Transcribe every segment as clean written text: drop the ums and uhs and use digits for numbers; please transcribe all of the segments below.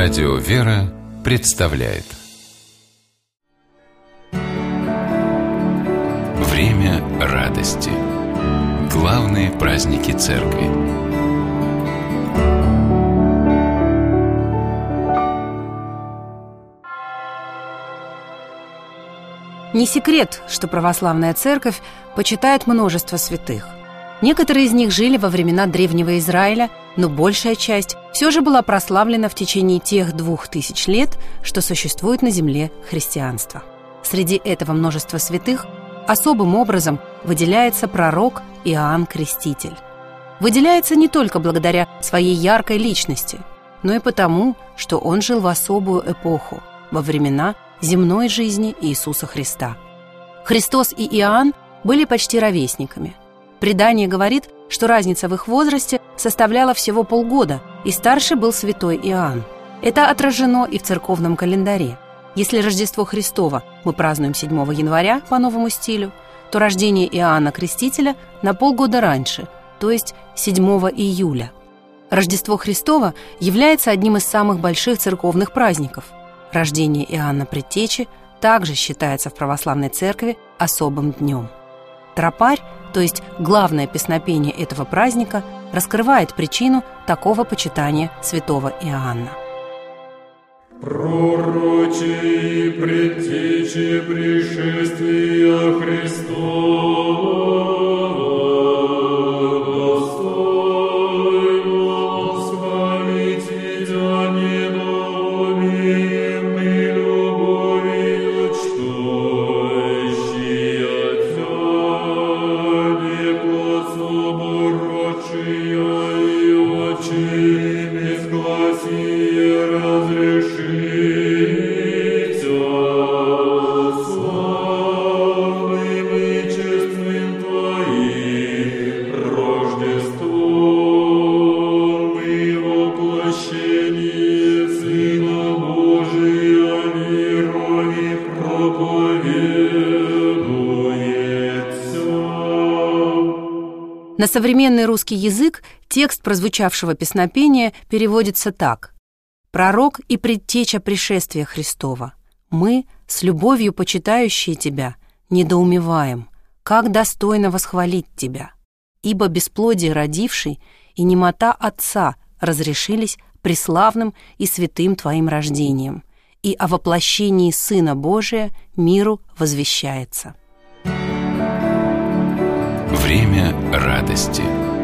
Радио «Вера» представляет Время радости. Главные праздники Церкви. Не секрет, что православная церковь почитает множество святых. Некоторые из них жили во времена Древнего Израиля, но большая часть все же была прославлена в течение тех 2000 лет, что существует на земле христианство. Среди этого множества святых особым образом выделяется пророк Иоанн Креститель. Выделяется не только благодаря своей яркой личности, но и потому, что он жил в особую эпоху, во времена земной жизни Иисуса Христа. Христос и Иоанн были почти ровесниками. Предание говорит, что разница в их возрасте составляла всего полгода, и старший был святой Иоанн. Это отражено и в церковном календаре. Если Рождество Христово мы празднуем 7 января по новому стилю, то рождение Иоанна Крестителя на полгода раньше, то есть 7 июля. Рождество Христово является одним из самых больших церковных праздников. Рождение Иоанна Предтечи также считается в православной церкви особым днем. Тропарь, то есть главное песнопение этого праздника, раскрывает причину такого почитания святого Иоанна. Пророчи предтечи пришествия Христова, На современный русский язык текст прозвучавшего песнопения переводится так: «Пророк и предтеча пришествия Христова, мы, с любовью почитающие Тебя, недоумеваем, как достойно восхвалить Тебя, ибо бесплодие родивший и немота Отца разрешились преславным и святым Твоим рождением, и о воплощении Сына Божия миру возвещается». Время радости.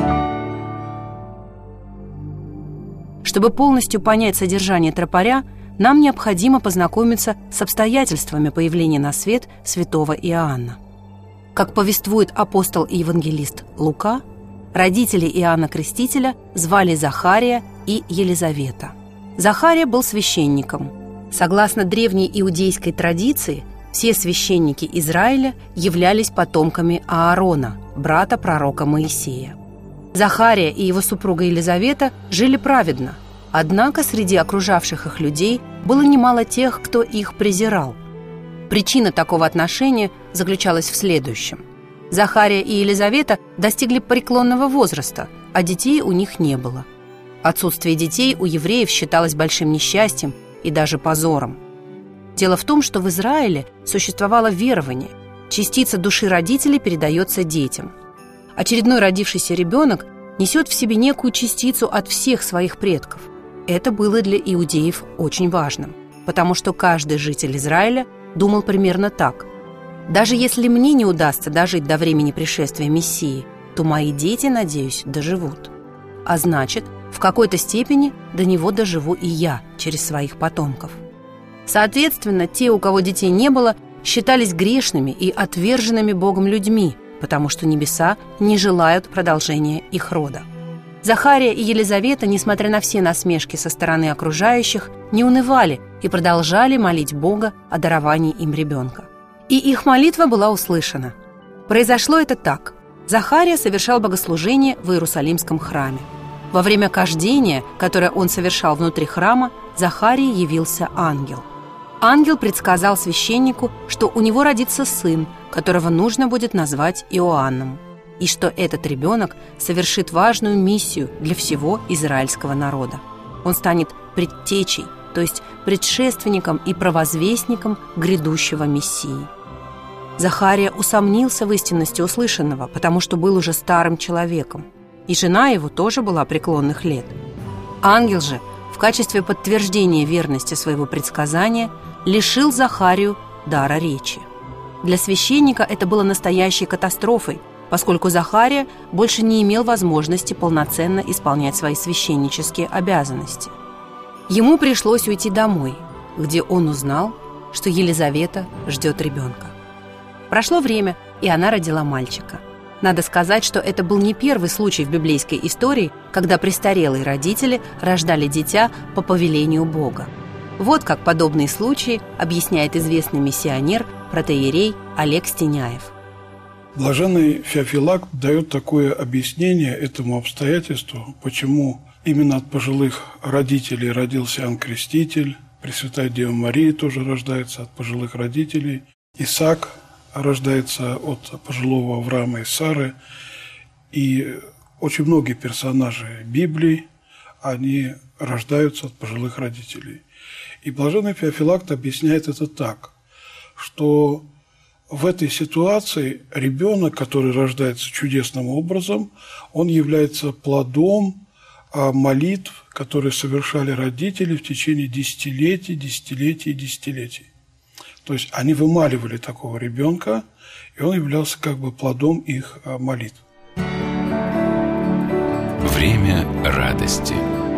Чтобы полностью понять содержание тропаря, нам необходимо познакомиться с обстоятельствами появления на свет святого Иоанна. Как повествует апостол и евангелист Лука, родители Иоанна Крестителя звали Захария и Елизавета. Захария был священником. Согласно древней иудейской традиции, все священники Израиля являлись потомками Аарона, брата пророка Моисея. Захария и его супруга Елизавета жили праведно, однако среди окружавших их людей было немало тех, кто их презирал. Причина такого отношения заключалась в следующем. Захария и Елизавета достигли преклонного возраста, а детей у них не было. Отсутствие детей у евреев считалось большим несчастьем и даже позором. Дело в том, что в Израиле существовало верование: частица души родителей передается детям. Очередной родившийся ребенок несет в себе некую частицу от всех своих предков. Это было для иудеев очень важным, потому что каждый житель Израиля думал примерно так: даже если мне не удастся дожить до времени пришествия Мессии, то мои дети, надеюсь, доживут. А значит, в какой-то степени до него доживу и я через своих потомков. Соответственно, те, у кого детей не было, считались грешными и отверженными Богом людьми, потому что небеса не желают продолжения их рода. Захария и Елизавета, несмотря на все насмешки со стороны окружающих, не унывали и продолжали молить Бога о даровании им ребенка. И их молитва была услышана. Произошло это так. Захария совершал богослужение в Иерусалимском храме. Во время кождения, которое он совершал внутри храма, Захарии явился ангел. Ангел предсказал священнику, что у него родится сын, которого нужно будет назвать Иоанном, и что этот ребенок совершит важную миссию для всего израильского народа. Он станет предтечей, то есть предшественником и провозвестником грядущего Мессии. Захария усомнился в истинности услышанного, потому что был уже старым человеком, и жена его тоже была преклонных лет. Ангел же, в качестве подтверждения верности своего предсказания, лишил Захарию дара речи. Для священника это было настоящей катастрофой, поскольку Захария больше не имел возможности полноценно исполнять свои священнические обязанности. Ему пришлось уйти домой, где он узнал, что Елизавета ждет ребенка. Прошло время, и она родила мальчика. Надо сказать, что это был не первый случай в библейской истории, когда престарелые родители рождали дитя по повелению Бога. Вот как подобные случаи объясняет известный миссионер, протоиерей Олег Стеняев. Блаженный Феофилакт дает такое объяснение этому обстоятельству, почему именно от пожилых родителей родился Иоанн Креститель, Пресвятая Дева Мария тоже рождается от пожилых родителей, Исаак рождается от пожилого Авраама и Сары, и очень многие персонажи Библии, они рождаются от пожилых родителей. И блаженный Феофилакт объясняет это так, что в этой ситуации ребенок, который рождается чудесным образом, он является плодом молитв, которые совершали родители в течение десятилетий. То есть они вымаливали такого ребенка, и он являлся как бы плодом их молитв. Время радости.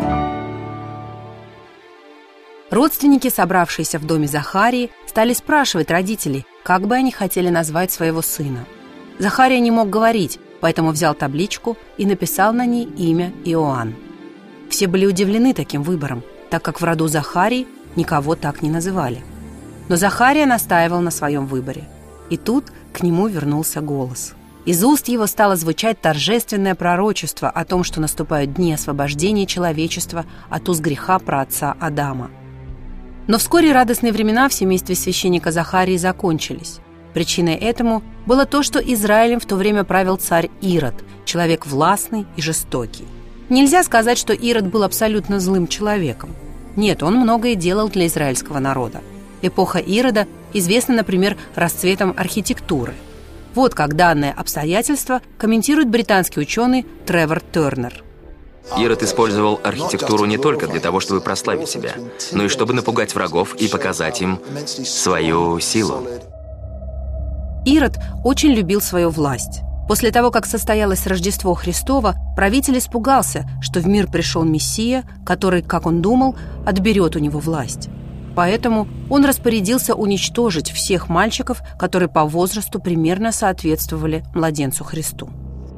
Родственники, собравшиеся в доме Захарии, стали спрашивать родителей, как бы они хотели назвать своего сына. Захария не мог говорить, поэтому взял табличку и написал на ней имя Иоанн. Все были удивлены таким выбором, так как в роду Захарии никого так не называли. Но Захария настаивал на своем выборе. И тут к нему вернулся голос. Из уст его стало звучать торжественное пророчество о том, что наступают дни освобождения человечества от уз греха праотца Адама. Но вскоре радостные времена в семействе священника Захарии закончились. Причиной этому было то, что Израилем в то время правил царь Ирод, человек властный и жестокий. Нельзя сказать, что Ирод был абсолютно злым человеком. Нет, он многое делал для израильского народа. Эпоха Ирода известна, например, расцветом архитектуры. Вот как данное обстоятельство комментирует британский ученый Тревор Тернер. Ирод использовал архитектуру не только для того, чтобы прославить себя, но и чтобы напугать врагов и показать им свою силу. Ирод очень любил свою власть. После того, как состоялось Рождество Христово, правитель испугался, что в мир пришел Мессия, который, как он думал, отберет у него власть. Поэтому он распорядился уничтожить всех мальчиков, которые по возрасту примерно соответствовали младенцу Христу.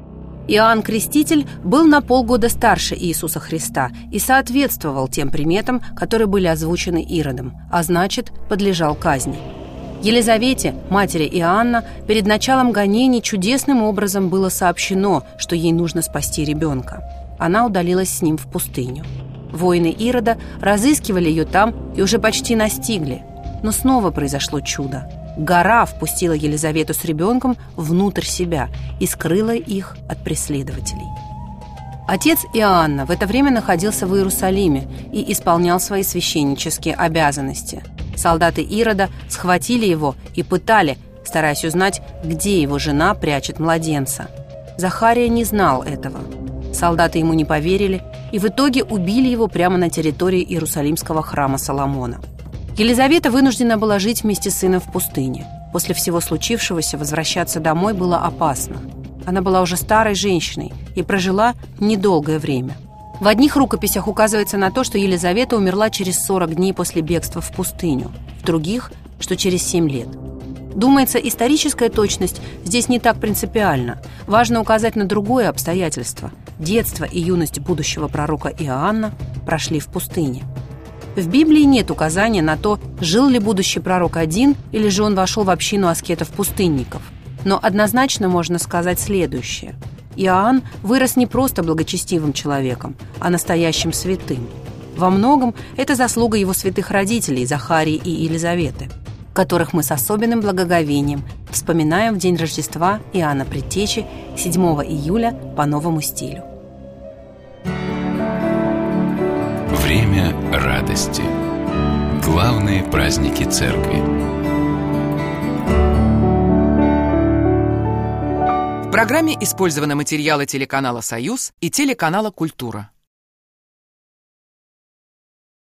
Иоанн Креститель был на полгода старше Иисуса Христа и соответствовал тем приметам, которые были озвучены Иродом, а значит, подлежал казни. Елизавете, матери Иоанна, перед началом гонений чудесным образом было сообщено, что ей нужно спасти ребенка. Она удалилась с ним в пустыню. Воины Ирода разыскивали ее там и уже почти настигли. Но снова произошло чудо. Гора впустила Елизавету с ребенком внутрь себя и скрыла их от преследователей. Отец Иоанна в это время находился в Иерусалиме и исполнял свои священнические обязанности. Солдаты Ирода схватили его и пытали, стараясь узнать, где его жена прячет младенца. Захария не знал этого. Солдаты ему не поверили и в итоге убили его прямо на территории Иерусалимского храма Соломона. Елизавета вынуждена была жить вместе с сыном в пустыне. После всего случившегося возвращаться домой было опасно. Она была уже старой женщиной и прожила недолгое время. В одних рукописях указывается на то, что Елизавета умерла через 40 дней после бегства в пустыню, в других, что через 7 лет. Думается, историческая точность здесь не так принципиальна. Важно указать на другое обстоятельство. Детство и юность будущего пророка Иоанна прошли в пустыне. В Библии нет указания на то, жил ли будущий пророк один, или же он вошел в общину аскетов-пустынников. Но однозначно можно сказать следующее. Иоанн вырос не просто благочестивым человеком, а настоящим святым. Во многом это заслуга его святых родителей Захарии и Елизаветы, которых мы с особенным благоговением вспоминаем в день Рождества Иоанна Предтечи 7 июля по новому стилю. Время радости. Главные праздники Церкви. В программе использованы материалы телеканала «Союз» и телеканала «Культура».